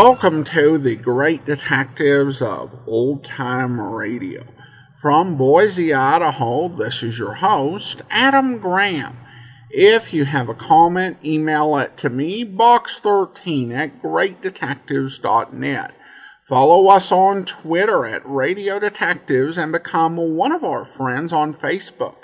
Welcome to the Great Detectives of Old Time Radio. From Boise, Idaho, this is your host, Adam Graham. If you have a comment, email it to me, box13@greatdetectives.net. Follow us on Twitter at Radio Detectives and become one of our friends on Facebook,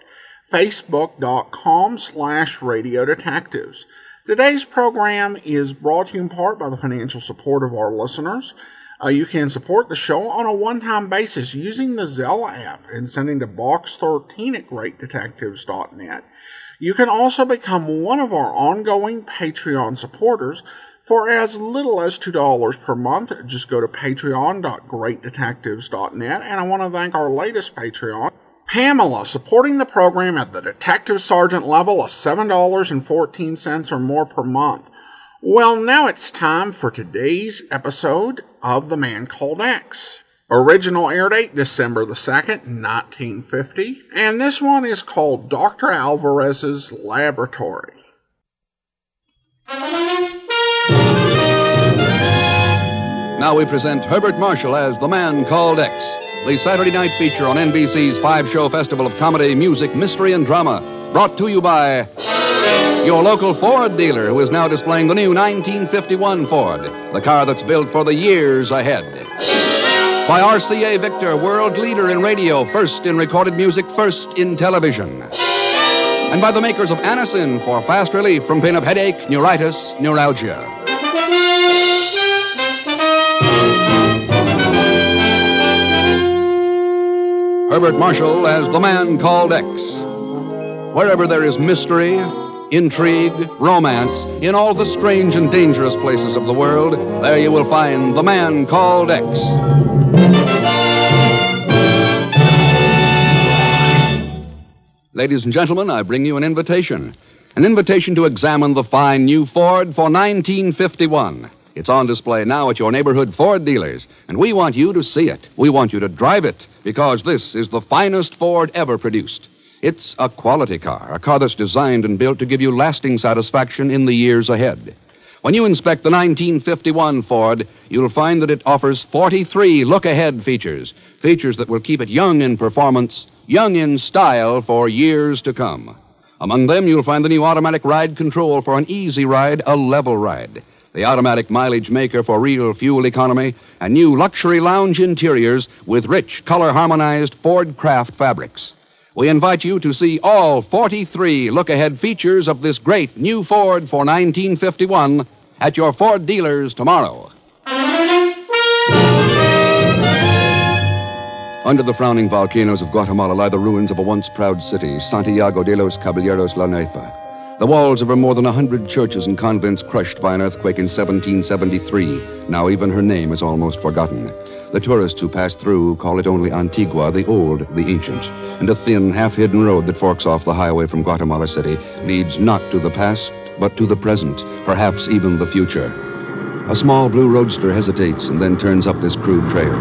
facebook.com/Radio Detectives. Today's program is brought to you in part by the financial support of our listeners. You can support the show on a one-time basis using the Zelle app and sending to box13@greatdetectives.net. You can also become one of our ongoing Patreon supporters for as little as $2 per month. Just go to patreon.greatdetectives.net. And I want to thank our latest Patreon, Pamela, supporting the program at the Detective Sergeant level of $7.14 or more per month. Well, now it's time for today's episode of The Man Called X. Original air date, December the 2nd, 1950. And this one is called Dr. Alvarez's Laboratory. Now we present Herbert Marshall as The Man Called X, the Saturday night feature on NBC's five-show festival of comedy, music, mystery, and drama. Brought to you by your local Ford dealer, who is now displaying the new 1951 Ford, the car that's built for the years ahead. By RCA Victor, world leader in radio, first in recorded music, first in television. And by the makers of Anacin for fast relief from pain of headache, neuritis, neuralgia. Herbert Marshall as The Man Called X. Wherever there is mystery, intrigue, romance, in all the strange and dangerous places of the world, there you will find The Man Called X. Ladies and gentlemen, I bring you an invitation. An invitation to examine the fine new Ford for 1951. It's on display now at your neighborhood Ford dealers, and we want you to see it. We want you to drive it, because this is the finest Ford ever produced. It's a quality car, a car that's designed and built to give you lasting satisfaction in the years ahead. When you inspect the 1951 Ford, you'll find that it offers 43 look-ahead features, features that will keep it young in performance, young in style for years to come. Among them, you'll find the new automatic ride control for an easy ride, a level ride, the automatic mileage maker for real fuel economy, and new luxury lounge interiors with rich, color-harmonized Ford Craft fabrics. We invite you to see all 43 look-ahead features of this great new Ford for 1951 at your Ford dealers tomorrow. Under the frowning volcanoes of Guatemala lie the ruins of a once proud city, Santiago de los Caballeros La Neiva. The walls of her more than 100 churches and convents crushed by an earthquake in 1773. Now even her name is almost forgotten. The tourists who pass through call it only Antigua, the old, the ancient. And a thin, half-hidden road that forks off the highway from Guatemala City leads not to the past, but to the present, perhaps even the future. A small blue roadster hesitates and then turns up this crude trail.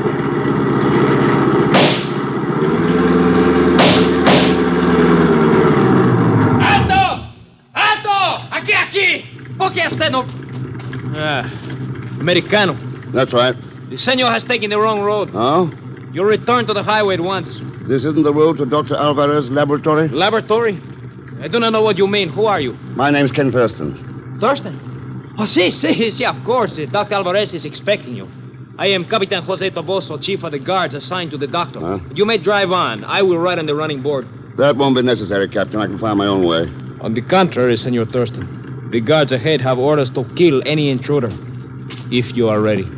Americano. That's right. The senor has taken the wrong road. Oh? You'll return to the highway at once. This isn't the road to Dr. Alvarez's laboratory? Laboratory? I do not know what you mean. Who are you? My name's Ken Thurston. Thurston? Oh, sí, of course. Dr. Alvarez is expecting you. I am Capitan Jose Toboso, chief of the guards assigned to the doctor. Huh? You may drive on. I will ride on the running board. That won't be necessary, Captain. I can find my own way. On the contrary, Senor Thurston. The guards ahead have orders to kill any intruder. If you are ready.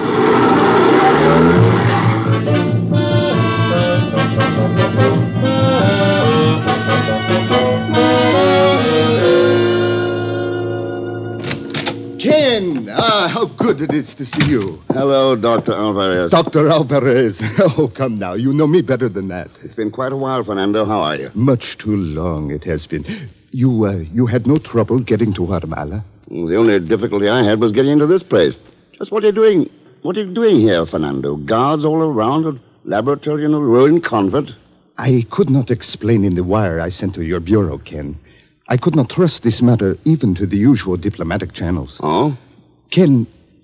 Ken! How good it is to see you. Hello, Dr. Alvarez. Dr. Alvarez. Oh, come now. You know me better than that. It's been quite a while, Fernando. How are you? Much too long it has been. You had no trouble getting to Guatemala? The only difficulty I had was getting into this place. Just what are you doing? What are you doing here, Fernando? Guards all around, a laboratory in a ruined convent? I could not explain in the wire I sent to your bureau, Ken. I could not trust this matter even to the usual diplomatic channels. Oh? Ken,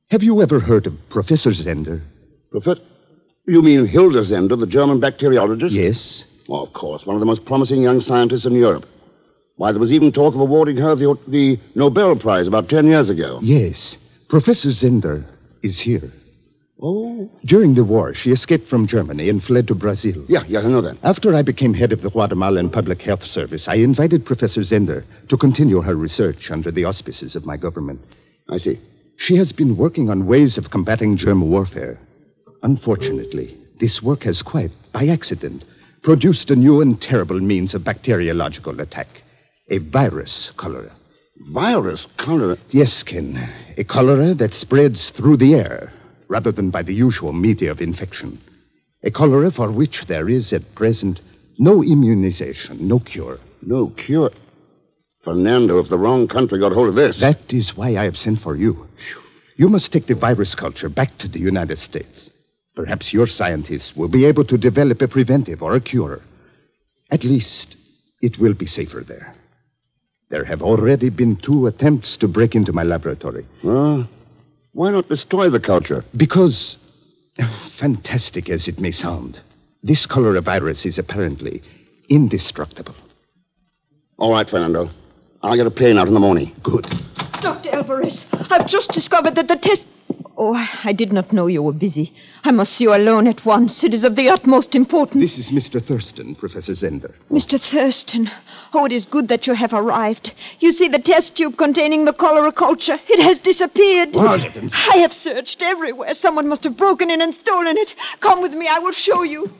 Have you ever heard of Professor Zender? Professor? You mean Hilda Zender, the German bacteriologist? Yes. Oh, of course. One of the most promising young scientists in Europe. Why, there was even talk of awarding her the Nobel Prize about 10 years ago. Yes. Professor Zender is here. Oh? During the war, she escaped from Germany and fled to Brazil. Yeah, I know that. After I became head of the Guatemalan Public Health Service, I invited Professor Zender to continue her research under the auspices of my government. I see. She has been working on ways of combating germ warfare. Unfortunately, this work has quite, by accident, produced a new and terrible means of bacteriological attack. A virus cholera. Virus cholera? Yes, Ken. A cholera that spreads through the air rather than by the usual media of infection. A cholera for which there is, at present, no immunization, no cure. No cure? Fernando, if the wrong country got hold of this... That is why I have sent for you. You must take the virus culture back to the United States. Perhaps your scientists will be able to develop a preventive or a cure. At least, it will be safer there. There have already been 2 attempts to break into my laboratory. Why not destroy the culture? Because, fantastic as it may sound, this cholera virus is apparently indestructible. All right, Fernando. I'll get a plane out in the morning. Good. Dr. Alvarez, I've just discovered that the test... Oh, I did not know you were busy. I must see you alone at once. It is of the utmost importance. This is Mr. Thurston, Professor Zender. Mr. Thurston. Oh, it is good that you have arrived. You see, the test tube containing the cholera culture, it has disappeared. What? I have searched everywhere. Someone must have broken in and stolen it. Come with me. I will show you.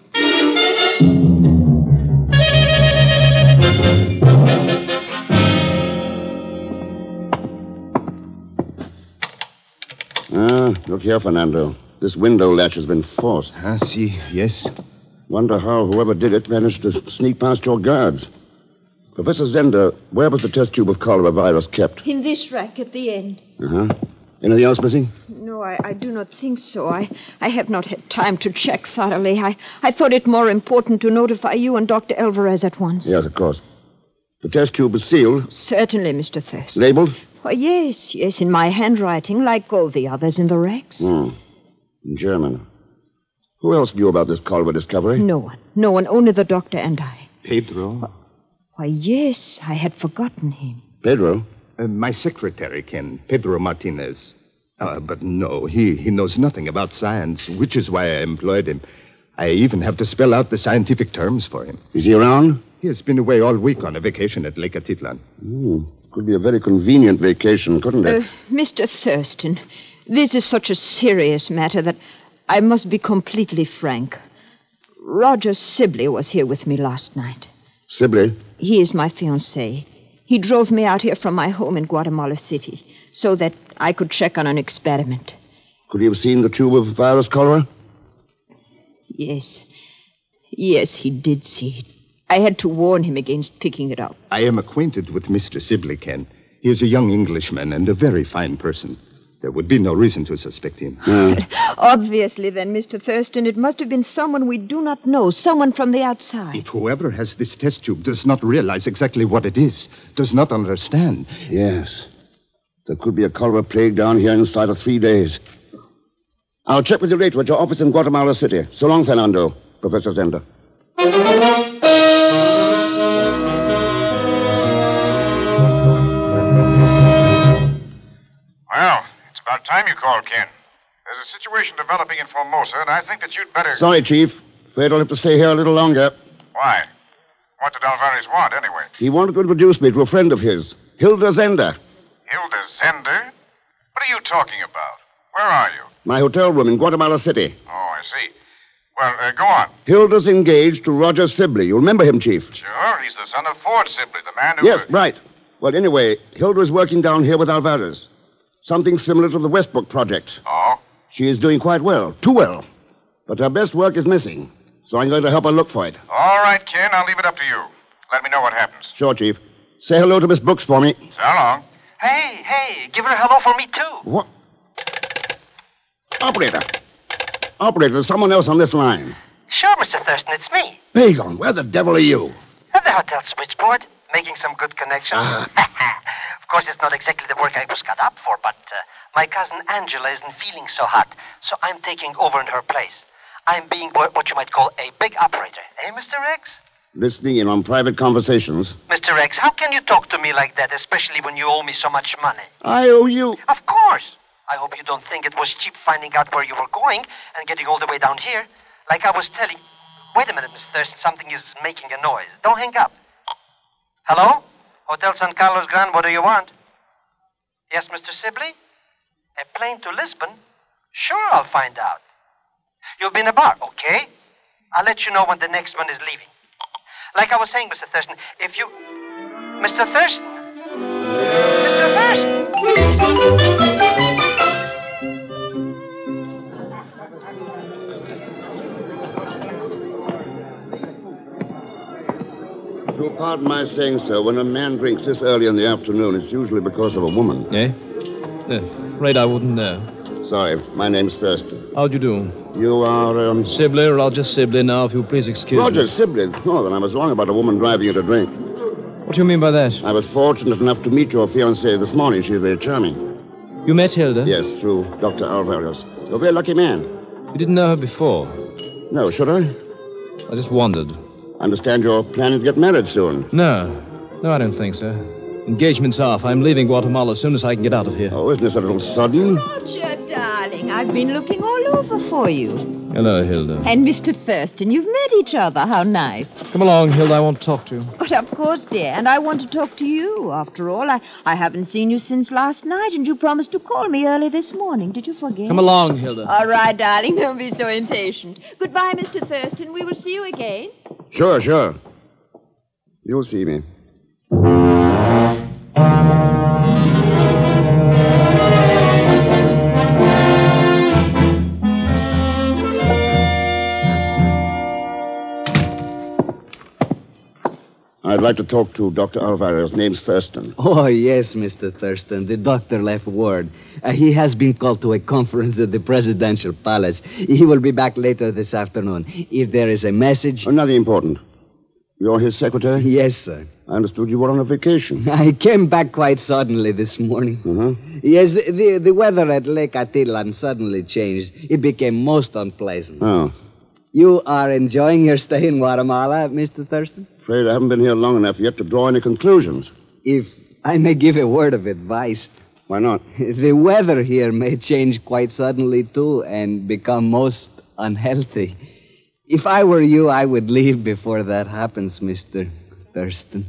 Look here, Fernando. This window latch has been forced. See, yes. Wonder how whoever did it managed to sneak past your guards. Professor Zender, where was the test tube of cholera virus kept? In this rack at the end. Anything else missing? No, I do not think so. I have not had time to check thoroughly. I thought it more important to notify you and Dr. Alvarez at once. Yes, of course. The test tube is sealed. Certainly, Mr. Thurston. Labeled? Oh, yes, in my handwriting, like all the others in the racks. In German. Who else knew about this cholera discovery? No one, only the doctor and I. Pedro? Why, yes, I had forgotten him. Pedro? My secretary, Ken, Pedro Martinez. But no, he knows nothing about science, which is why I employed him. I even have to spell out the scientific terms for him. Is he around? He has been away all week on a vacation at Lake Atitlan. Could be a very convenient vacation, couldn't it? Mr. Thurston, this is such a serious matter that I must be completely frank. Roger Sibley was here with me last night. Sibley? He is my fiancé. He drove me out here from my home in Guatemala City so that I could check on an experiment. Could he have seen the tube of virus cholera? Yes. Yes, he did see it. I had to warn him against picking it up. I am acquainted with Mr. Sibley, Ken. He is a young Englishman and a very fine person. There would be no reason to suspect him. Obviously, then, Mr. Thurston, it must have been someone we do not know, someone from the outside. If whoever has this test tube does not realize exactly what it is, does not understand. Yes. There could be a cholera plague down here inside of 3 days. I'll check with you later at your office in Guatemala City. So long, Fernando. Professor Zender. Well, it's about time you called, Ken. There's a situation developing in Formosa, and I think that you'd better... Sorry, Chief. Afraid I'll have to stay here a little longer. Why? What did Alvarez want, anyway? He wanted to introduce me to a friend of his, Hilda Zender. Hilda Zender? What are you talking about? Where are you? My hotel room in Guatemala City. Oh, I see. Well, go on. Hilda's engaged to Roger Sibley. You remember him, Chief? Sure, he's the son of Ford Sibley, the man who... Yes, right. Well, anyway, Hilda is working down here with Alvarez. Something similar to the Westbrook project. Oh? She is doing quite well. Too well. But her best work is missing. So I'm going to help her look for it. All right, Ken. I'll leave it up to you. Let me know what happens. Sure, Chief. Say hello to Miss Brooks for me. So long. Hey, give her a hello for me, too. What? Operator, there's someone else on this line. Sure, Mr. Thurston, it's me. Pagon, where the devil are you? At the hotel switchboard, making some good connections. Of course, it's not exactly the work I was cut up for, but My cousin Angela isn't feeling so hot, so I'm taking over in her place. I'm being what you might call a big operator. Eh, Mr. Rex? Listening in on private conversations. Mr. Rex, how can you talk to me like that, especially when you owe me so much money? I owe you. Of course. I hope you don't think it was cheap finding out where you were going and getting all the way down here. Like I was telling... Wait a minute, Miss Thurston. Something is making a noise. Don't hang up. Hello? Hotel San Carlos Grand, what do you want? Yes, Mr. Sibley? A plane to Lisbon? Sure, I'll find out. You'll be in a bar, okay? I'll let you know when the next one is leaving. Like I was saying, Mr. Thurston, if you... Mr. Thurston? Mr. Thurston! If you'll pardon my saying so, when a man drinks this early in the afternoon, it's usually because of a woman. Eh? Afraid I wouldn't know. Sorry, my name's Thurston. How'd you do? You are, Sibley, Roger Sibley, now, if you'll please excuse Roger me. Sibley. Oh, then I was wrong about a woman driving you to drink. What do you mean by that? I was fortunate enough to meet your fiancée this morning. She's very charming. You met Hilda? Yes, through Dr. Alvarez. You're a very lucky man. You didn't know her before? No, should I? I just wondered. I understand you're planning to get married soon. No, I don't think so. Engagement's off. I'm leaving Guatemala as soon as I can get out of here. Oh, isn't this a little sudden? Roger, darling, I've been looking all over for you. Hello, Hilda. And Mr. Thurston, you've met each other. How nice. Come along, Hilda. I want to talk to you. But of course, dear. And I want to talk to you. After all, I haven't seen you since last night, and you promised to call me early this morning. Did you forget? Come along, Hilda. All right, darling. Don't be so impatient. Goodbye, Mr. Thurston. We will see you again. Sure. You'll see me. I'd like to talk to Dr. Alvarez. Name's Thurston. Oh, yes, Mr. Thurston. The doctor left word. He has been called to a conference at the Presidential Palace. He will be back later this afternoon. If there is a message... Oh, nothing important. You're his secretary? Yes, sir. I understood you were on a vacation. I came back quite suddenly this morning. Uh-huh. Yes, the weather at Lake Atitlan suddenly changed. It became most unpleasant. Oh. You are enjoying your stay in Guatemala, Mr. Thurston? Afraid I haven't been here long enough yet to draw any conclusions. If I may give a word of advice... Why not? The weather here may change quite suddenly, too, and become most unhealthy. If I were you, I would leave before that happens, Mr. Thurston.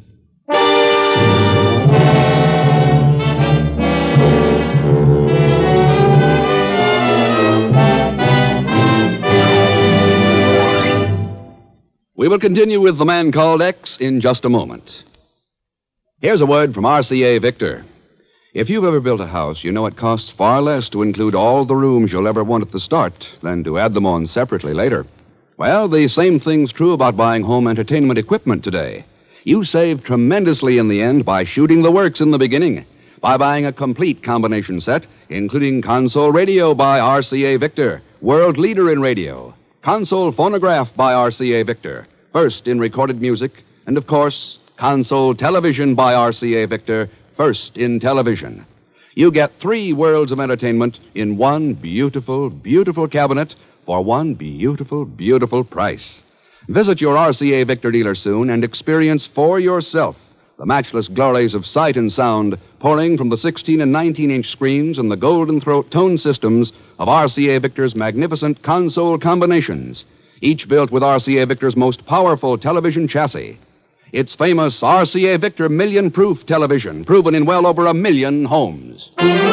We will continue with The Man Called X in just a moment. Here's a word from RCA Victor. If you've ever built a house, you know it costs far less to include all the rooms you'll ever want at the start than to add them on separately later. Well, the same thing's true about buying home entertainment equipment today. You save tremendously in the end by shooting the works in the beginning, by buying a complete combination set, including console radio by RCA Victor, world leader in radio, console phonograph by RCA Victor, first in recorded music, and, of course, console television by RCA Victor, first in television. You get 3 worlds of entertainment in one beautiful, beautiful cabinet for one beautiful, beautiful price. Visit your RCA Victor dealer soon and experience for yourself the matchless glories of sight and sound pouring from the 16 and 19-inch screens and the golden throat tone systems of RCA Victor's magnificent console combinations, each built with RCA Victor's most powerful television chassis. Its famous RCA Victor million-proof television, proven in well over 1 million homes.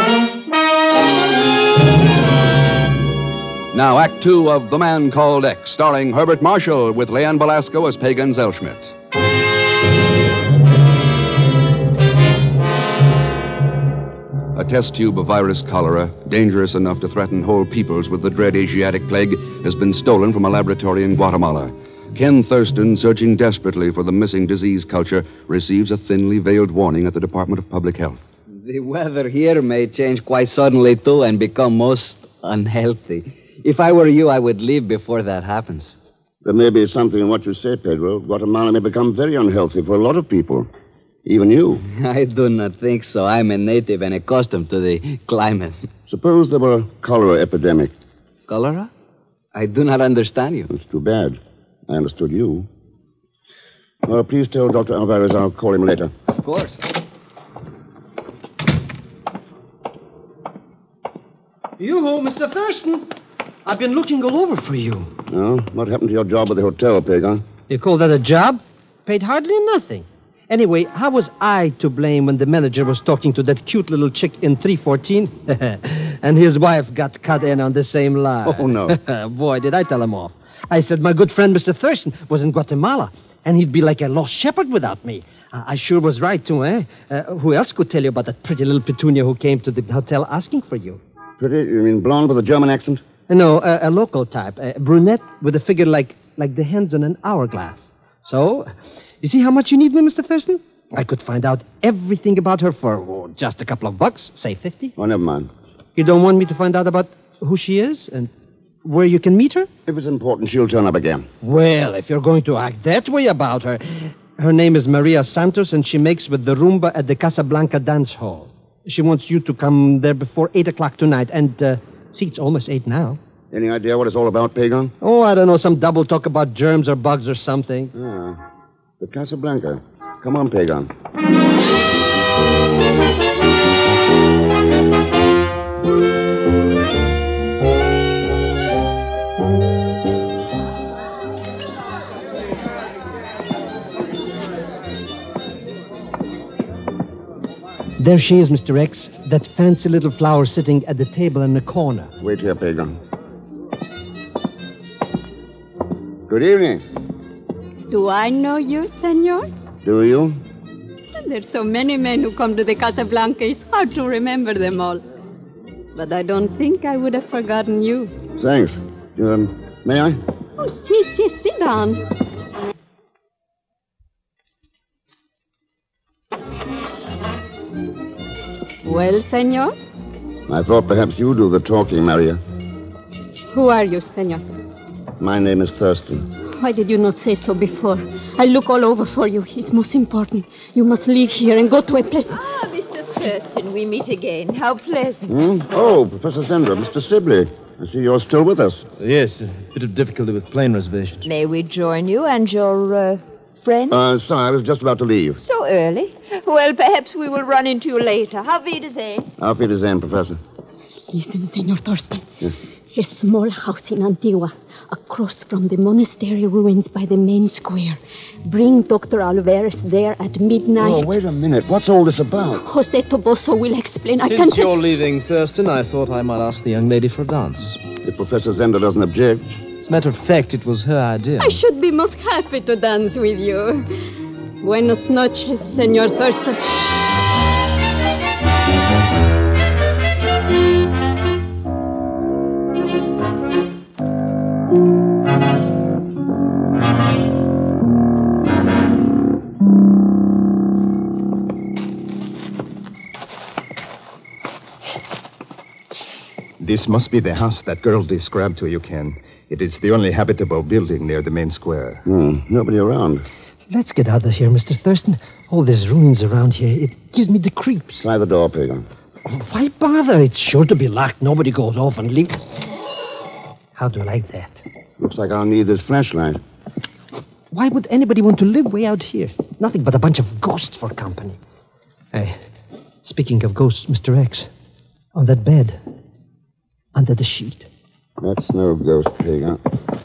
Now, Act 2 of The Man Called X, starring Herbert Marshall with Leanne Belasco as Pagan Zellschmidt. A test tube of virus cholera, dangerous enough to threaten whole peoples with the dread Asiatic plague, has been stolen from a laboratory in Guatemala. Ken Thurston, searching desperately for the missing disease culture, receives a thinly veiled warning at the Department of Public Health. The weather here may change quite suddenly, too, and become most unhealthy. If I were you, I would leave before that happens. There may be something in what you say, Pedro. Guatemala may become very unhealthy for a lot of people. Even you. I do not think so. I'm a native and accustomed to the climate. Suppose there were a cholera epidemic. Cholera? I do not understand you. It's too bad. I understood you. Well, please tell Dr. Alvarez I'll call him later. Of course. You, Mr. Thurston. I've been looking all over for you. Oh, what happened to your job at the hotel, Pagan? You call that a job? Paid hardly nothing. Anyway, how was I to blame when the manager was talking to that cute little chick in 314? And his wife got cut in on the same lie. Oh, no. Boy, did I tell him off. I said my good friend Mr. Thurston was in Guatemala, and he'd be like a lost shepherd without me. I sure was right, too, eh? Who else could tell you about that pretty little Petunia who came to the hotel asking for you? Pretty? You mean blonde with a German accent? No, a local type. A brunette with a figure like the hands on an hourglass. So, you see how much you need me, Mr. Thurston? I could find out everything about her for just a couple of bucks, say 50. Oh, never mind. You don't want me to find out about who she is and where you can meet her? If it's important, she'll turn up again. Well, if you're going to act that way about her... Her name is Maria Santos, and she makes with the rumba at the Casablanca dance hall. She wants you to come there before 8 o'clock tonight, and, see, it's almost 8 now. Any idea what it's all about, Pagan? Oh, I don't know, some double talk about germs or bugs or something. Ah, the Casablanca. Come on, Pagan. There she is, Mr. X, that fancy little flower sitting at the table in the corner. Wait here, Pagan. Good evening. Do I know you, senor? Do you? There's so many men who come to the Casablanca, it's hard to remember them all. But I don't think I would have forgotten you. Thanks. May I? Oh, sit down. Well, senor? I thought perhaps you do the talking, Maria. Who are you, senor? My name is Thurston. Why did you not say so before? I look all over for you. It's most important. You must leave here and go to a place... Ah, Mr. Thurston, we meet again. How pleasant. Oh, Professor Zender, Mr. Sibley. I see you're still with us. Yes, a bit of difficulty with plane reservations. May we join you and your, friend? Sorry, I was just about to leave. So early? Well, perhaps we will run into you later. Auf Wiedersehen. Auf Wiedersehen, Professor. Listen, Senor Thurston. Yes. A small house in Antigua, across from the monastery ruins by the main square. Bring Dr. Alvarez there at midnight. Oh, wait a minute. What's all this about? Jose Toboso will explain. Since you're leaving, Thurston, I thought I might ask the young lady for a dance. If Professor Zender doesn't object. As a matter of fact, it was her idea. I should be most happy to dance with you. Buenas noches, Senor Thurston. This must be the house that girl described to you, Ken. It is the only habitable building near the main square. Nobody around. Let's get out of here, Mr. Thurston. All these ruins around here, it gives me the creeps. Try the door, Pagan. Why bother? It's sure to be locked. Nobody goes off and leaves. How do you like that? Looks like I'll need this flashlight. Why would anybody want to live way out here? Nothing but a bunch of ghosts for company. Hey, speaking of ghosts, Mr. X, on that bed, under the sheet. That's no ghost, Pagan.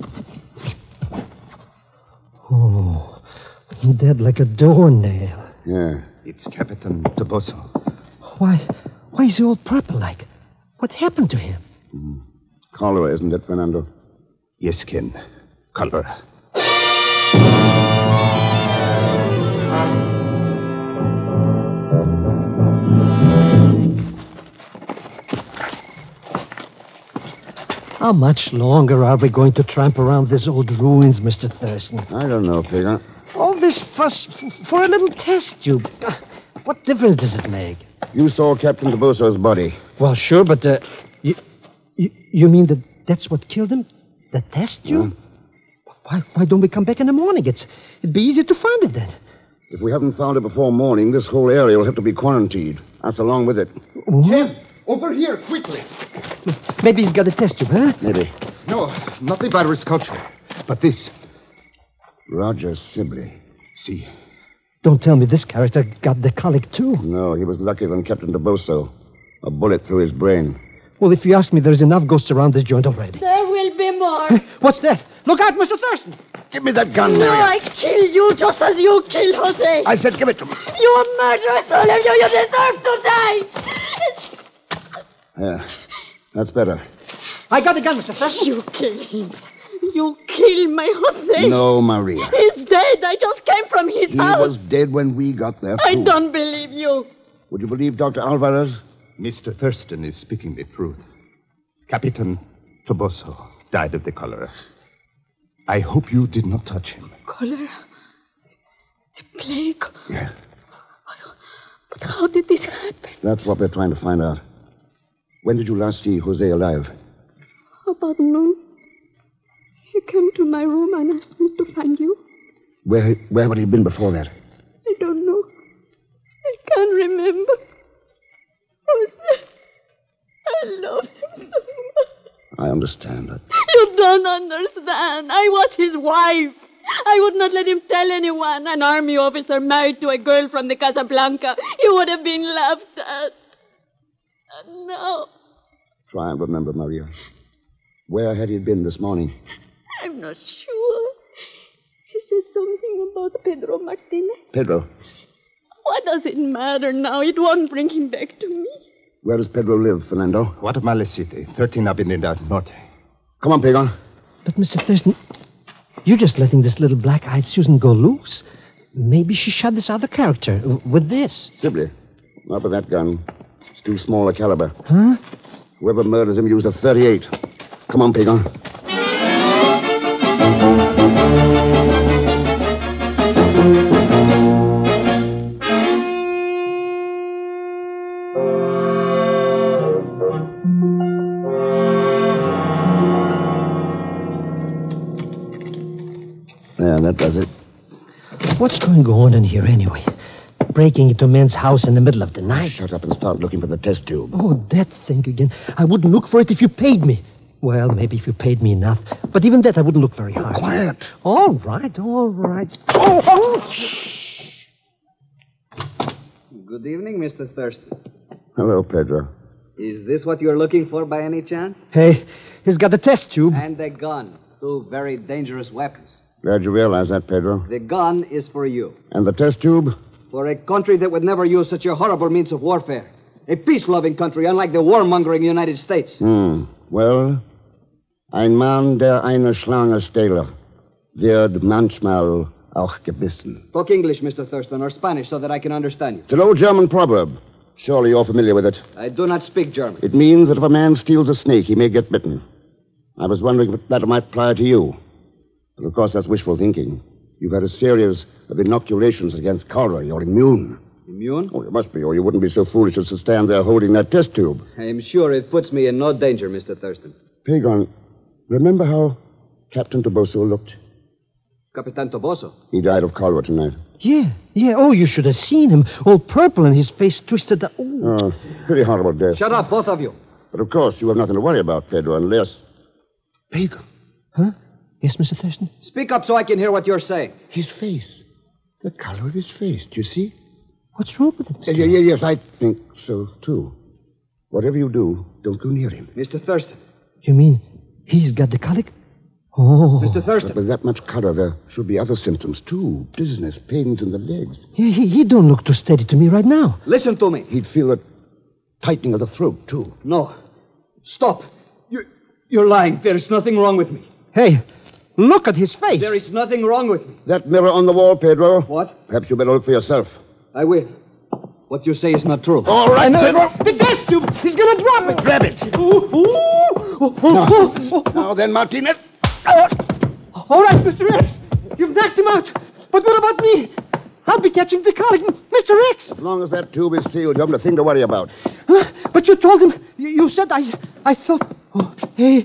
Oh, dead like a doornail. Yeah. It's Captain Toboso. Why is he all purple like? What happened to him? Cholera, isn't it, Fernando? Yes, Ken. Cholera. How much longer are we going to tramp around these old ruins, Mr. Thurston? I don't know, Pagan. All this fuss for a little test tube. What difference does it make? You saw Captain Toboso's body. Well, sure, but you mean that's what killed him? The test tube? Why don't we come back in the morning? It'd be easy to find it then. If we haven't found it before morning, this whole area will have to be quarantined. Us along with it. Ken, over here, quickly. Maybe he's got a test tube, huh? Maybe. No, not the virus culture, but this. Roger Sibley. See. Don't tell me this character got the colic, too. No, he was luckier than Captain DeBoso. A bullet through his brain. Well, if you ask me, there's enough ghosts around this joint already. There will be more. What's that? Look out, Mr. Thurston! Give me that gun, No, Mary. I kill you just as you killed Jose. I said give it to me. You murderers, all of you. You deserve to die. Yeah, that's better. I got the gun, Mr. Thurston. You kill him. You kill my Jose. No, Maria. He's dead. I just came from his He house. was dead when we got there. I don't believe you. Would you believe Dr. Alvarez? Mr. Thurston is speaking the truth. Capitan Toboso died of the cholera. I hope you did not touch him. Cholera? The plague? Yeah. But how did this happen? That's what we're trying to find out. When did you last see Jose alive? About noon. He came to my room and asked me to find you. Where had he been before that? I don't know. I can't remember. Jose, I love him so much. I understand that. You don't understand. I was his wife. I would not let him tell anyone. An army officer married to a girl from the Casablanca. He would have been laughed at. And now, Try and remember, Maria. Where had he been this morning? I'm not sure. He says something about Pedro Martinez. Pedro. What does it matter now? It won't bring him back to me. Where does Pedro live, Fernando? Guatemala City, 13 Avenida Norte. Come on, Pagon. But, Mr. Thurston, you're just letting this little black-eyed Susan go loose. Maybe she shot this other character with this. Sibley. Not with that gun. It's too small a caliber. Huh? Whoever murdered him used a .38. Come on, Pagon. Yeah, that does it. What's going on in here anyway? Breaking into a man's house in the middle of the night. Shut up and start looking for the test tube. Oh, that thing again. I wouldn't look for it if you paid me. Well, maybe if you paid me enough. But even that, I wouldn't look very hard. Quiet. All right, all right. Oh! Good evening, Mr. Thurston. Hello, Pedro. Is this what you're looking for by any chance? Hey, he's got the test tube. And a gun. Two very dangerous weapons. Glad you realize that, Pedro. The gun is for you. And the test tube? For a country that would never use such a horrible means of warfare. A peace-loving country, unlike the warmongering United States. Well, ein Mann, der eine Schlange stehle, wird manchmal auch gebissen. Talk English, Mr. Thurston, or Spanish, so that I can understand you. It's an old German proverb. Surely you're familiar with it. I do not speak German. It means that if a man steals a snake, he may get bitten. I was wondering if that might apply to you. But of course, that's wishful thinking. You've had a series of inoculations against cholera. You're immune. Immune? Oh, you must be, or you wouldn't be so foolish as to stand there holding that test tube. I am sure it puts me in no danger, Mr. Thurston. Pagon, remember how Captain Toboso looked? Capitan Toboso? He died of cholera tonight. Yeah. Oh, you should have seen him. All purple and his face twisted. Oh, pretty horrible death. Shut up, both of you. But of course, you have nothing to worry about, Pedro, unless... Pagon. Huh? Yes, Mr. Thurston? Speak up so I can hear what you're saying. His face. The color of his face. Do you see? What's wrong with him? Yes, I think so, too. Whatever you do, don't go near him. Mr. Thurston. You mean he's got the colic? Oh. Mr. Thurston. But with that much color, there should be other symptoms, too. Dizziness, pains in the legs. Yeah, he don't look too steady to me right now. Listen to me. He'd feel a tightening of the throat, too. No. Stop. You're lying. There's nothing wrong with me. Hey, look at his face. There is nothing wrong with me. That mirror on the wall, Pedro. What? Perhaps you better look for yourself. I will. What you say is not true. All right, Pedro. The test tube! He's going to drop it! Grab it. Now then, Martinez. All right, Mr. X. You've knocked him out. But what about me? I'll be catching the colic. Mr. X. As long as that tube is sealed, you haven't a thing to worry about. But you told him. You said I thought... Oh, hey.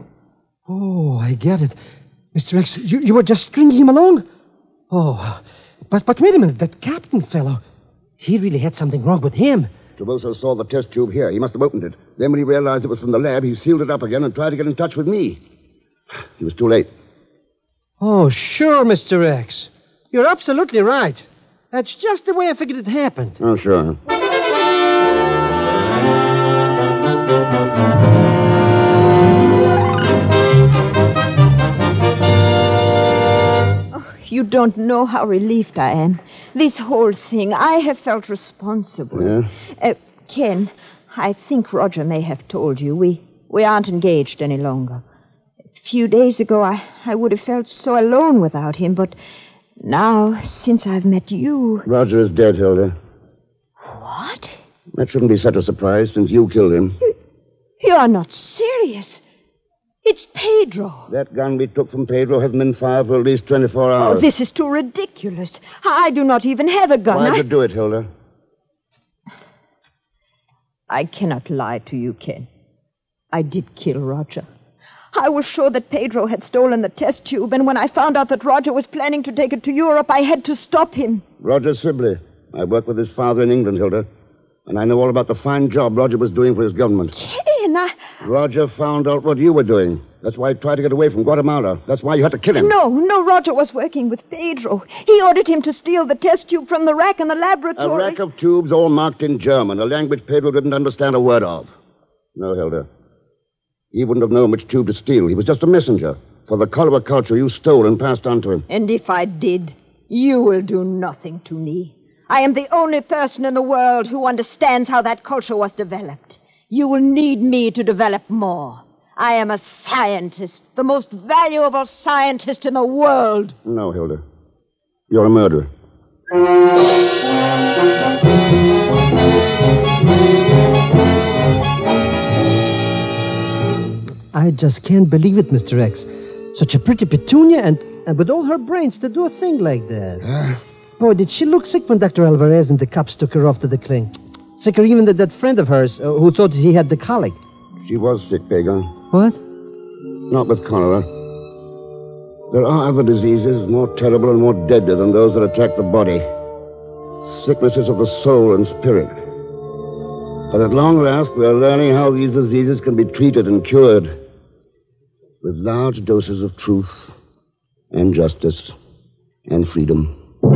Oh, I get it. Mr. X, you were just stringing him along? Oh, But wait a minute. That captain fellow, he really had something wrong with him. Toboso saw the test tube here. He must have opened it. Then when he realized it was from the lab, he sealed it up again and tried to get in touch with me. He was too late. Oh, sure, Mr. X. You're absolutely right. That's just the way I figured it happened. Oh, sure. Oh, you don't know how relieved I am. This whole thing, I have felt responsible. Yeah? Ken, I think Roger may have told you. We aren't engaged any longer. A few days ago, I would have felt so alone without him, but now, since I've met you... Roger is dead, Hilda. What? That shouldn't be such a surprise, since you killed him. You're not serious. It's Pedro. That gun we took from Pedro hasn't been fired for at least 24 hours. Oh, this is too ridiculous. I do not even have a gun. Why'd you do it, Hilda? I cannot lie to you, Ken. I did kill Roger. I was sure that Pedro had stolen the test tube, and when I found out that Roger was planning to take it to Europe, I had to stop him. Roger Sibley. I worked with his father in England, Hilda, and I know all about the fine job Roger was doing for his government. Ken, Roger found out what you were doing. That's why he tried to get away from Guatemala. That's why you had to kill him. No, Roger was working with Pedro. He ordered him to steal the test tube from the rack in the laboratory. A rack of tubes all marked in German, a language Pedro didn't understand a word of. No, Hilda. He wouldn't have known which tube to steal. He was just a messenger for the cholera culture you stole and passed on to him. And if I did, you will do nothing to me. I am the only person in the world who understands how that culture was developed. You will need me to develop more. I am a scientist, the most valuable scientist in the world. No, Hilda. You're a murderer. I just can't believe it, Mr. X. Such a pretty Petunia, and with all her brains to do a thing like that. Boy, did she look sick when Dr. Alvarez and the cops took her off to the clinic. Sicker even than that friend of hers who thought he had the colic. She was sick, Pagan. What? Not with cholera. There are other diseases more terrible and more deadly than those that attack the body. Sicknesses of the soul and spirit. But at long last, we are learning how these diseases can be treated and cured with large doses of truth and justice and freedom.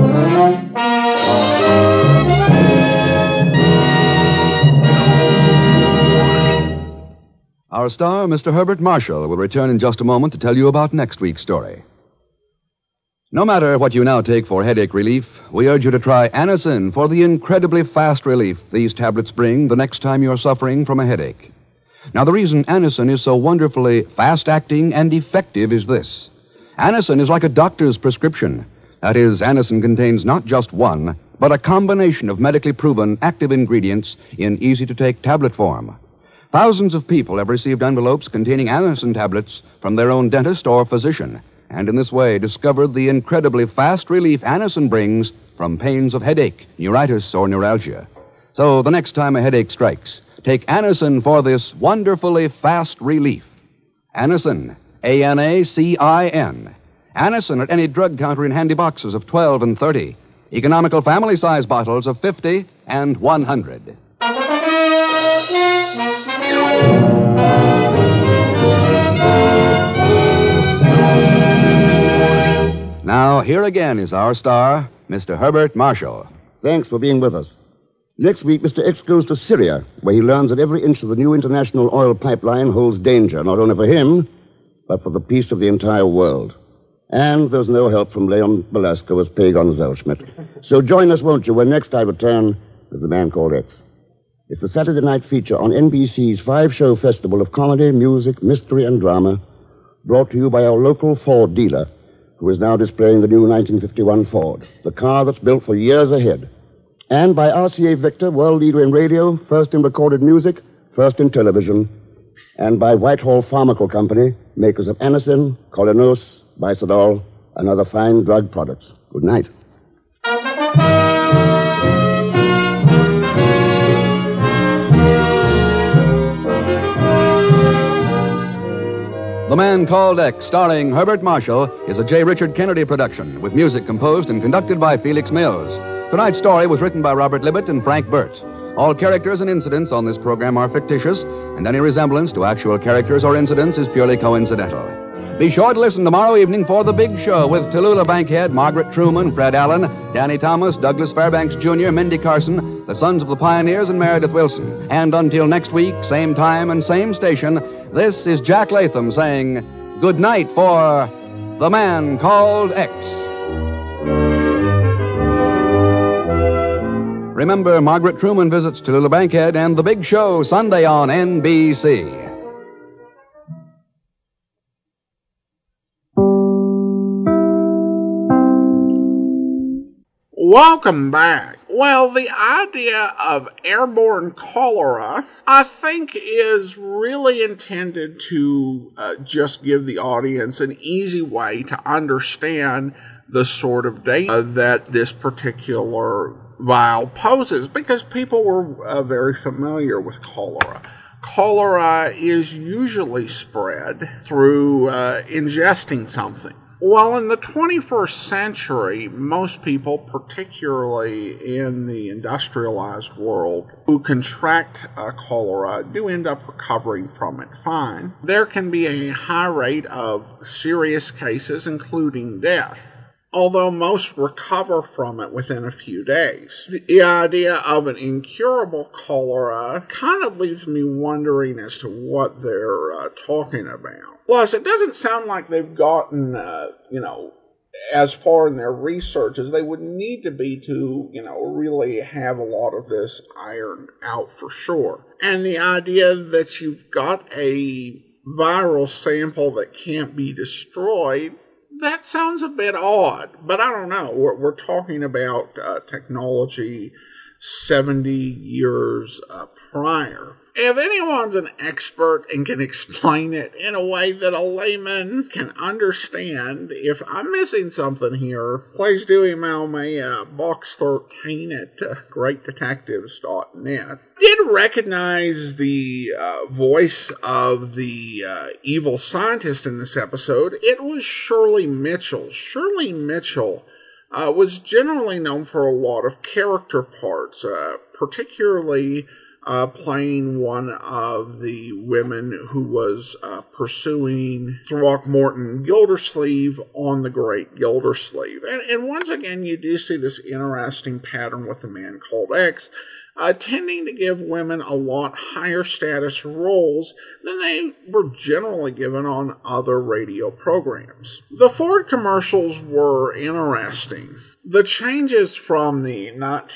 Our star, Mr. Herbert Marshall, will return in just a moment to tell you about next week's story. No matter what you now take for headache relief, we urge you to try Anacin for the incredibly fast relief these tablets bring the next time you're suffering from a headache. Now, the reason Anacin is so wonderfully fast-acting and effective is this. Anacin is like a doctor's prescription. That is, Anacin contains not just one, but a combination of medically proven active ingredients in easy-to-take tablet form. Thousands of people have received envelopes containing Anacin tablets from their own dentist or physician, and in this way discovered the incredibly fast relief Anacin brings from pains of headache, neuritis, or neuralgia. So the next time a headache strikes, take Anacin for this wonderfully fast relief. Anacin, A-N-A-C-I-N. Anacin at any drug counter in handy boxes of 12 and 30. Economical family-size bottles of 50 and 100. Now, here again is our star, Mr. Herbert Marshall. Thanks for being with us. Next week, Mr. X goes to Syria, where he learns that every inch of the new international oil pipeline holds danger, not only for him, but for the peace of the entire world. And there's no help from Leon Belasco as Pagon Zellschmidt. So join us, won't you, when next I return as the man called X. It's a Saturday night feature on NBC's 5-show festival of comedy, music, mystery, and drama, brought to you by our local Ford dealer, who is now displaying the new 1951 Ford, the car that's built for years ahead. And by RCA Victor, world leader in radio, first in recorded music, first in television. And by Whitehall Pharmacal Company, makers of Anacin, Colinos, Bisodol, and other fine drug products. Good night. The The Man Called X, starring Herbert Marshall, is a J. Richard Kennedy production, with music composed and conducted by Felix Mills. Tonight's story was written by Robert Libet and Frank Burt. All characters and incidents on this program are fictitious, and any resemblance to actual characters or incidents is purely coincidental. Be sure to listen tomorrow evening for The Big Show with Tallulah Bankhead, Margaret Truman, Fred Allen, Danny Thomas, Douglas Fairbanks Jr., Mindy Carson, the Sons of the Pioneers, and Meredith Wilson. And until next week, same time and same station, this is Jack Latham saying good night for The Man Called X. Remember, Margaret Truman visits Tallulah Bankhead and The Big Show Sunday on NBC. Welcome back. Well, the idea of airborne cholera, I think, is really intended to just give the audience an easy way to understand the sort of danger that this particular vial poses, because people were very familiar with cholera. Cholera is usually spread through ingesting something. Well, in the 21st century, most people, particularly in the industrialized world, who contract cholera do end up recovering from it fine. There can be a high rate of serious cases, including death, although most recover from it within a few days. The idea of an incurable cholera kind of leaves me wondering as to what they're talking about. Plus, it doesn't sound like they've gotten, as far in their research as they would need to be to, really have a lot of this ironed out for sure. And the idea that you've got a viral sample that can't be destroyed, that sounds a bit odd, but I don't know. We're talking about technology 70 years prior. If anyone's an expert and can explain it in a way that a layman can understand, if I'm missing something here, please do email me box13 at greatdetectives.net. Did recognize the voice of the evil scientist in this episode. It was Shirley Mitchell. Shirley Mitchell was generally known for a lot of character parts, particularly playing one of the women who was pursuing Throckmorton Gildersleeve on The Great Gildersleeve. And once again, you do see this interesting pattern with The Man Called X, tending to give women a lot higher status roles than they were generally given on other radio programs. The Ford commercials were interesting. The changes from the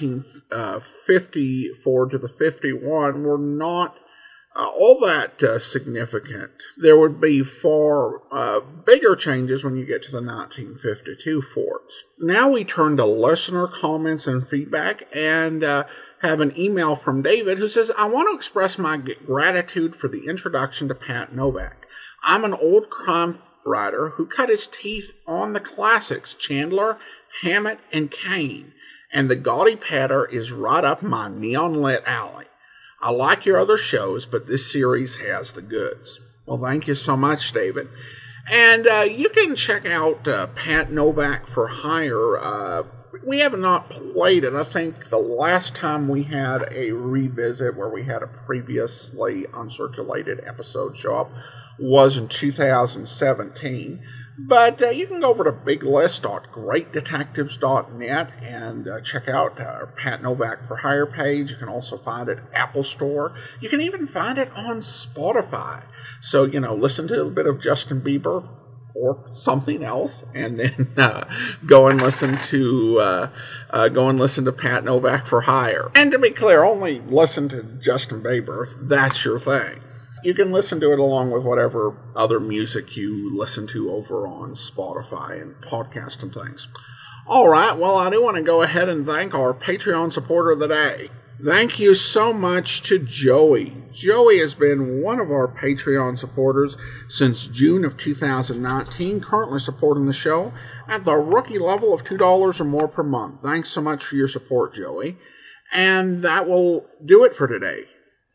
1950 Ford to the 51 were not all that significant. There would be far bigger changes when you get to the 1952 Fords. Now we turn to listener comments and feedback, and have an email from David who says, I want to express my gratitude for the introduction to Pat Novak. I'm an old crime writer who cut his teeth on the classics, Chandler, Hammett, and Kane, and the gaudy patter is right up my neon-lit alley. I like your other shows, but this series has the goods. Well, thank you so much, David. And you can check out Pat Novak for Hire. We have not played it. I think the last time we had a revisit where we had a previously uncirculated episode show up was in 2017. But you can go over to biglist.greatdetectives.net and check out our Pat Novak for Hire page. You can also find it at Apple Store. You can even find it on Spotify. So, listen to a bit of Justin Bieber or something else, and then go and listen to Pat Novak for Hire. And to be clear, only listen to Justin Bieber if that's your thing. You can listen to it along with whatever other music you listen to over on Spotify and podcast and things. All right, well, I do want to go ahead and thank our Patreon supporter of the day. Thank you so much to Joey. Joey has been one of our Patreon supporters since June of 2019, currently supporting the show at the rookie level of $2 or more per month. Thanks so much for your support, Joey. And that will do it for today.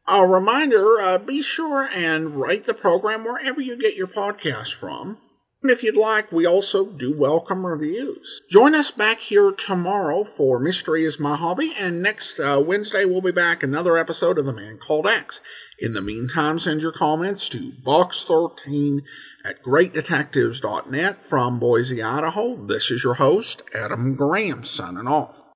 A reminder, be sure and rate the program wherever you get your podcasts from. And if you'd like, we also do welcome reviews. Join us back here tomorrow for Mystery is My Hobby, and next Wednesday we'll be back another episode of The Man Called X. In the meantime, send your comments to box13@greatdetectives.net. From Boise, Idaho, this is your host, Adam Graham, signing off.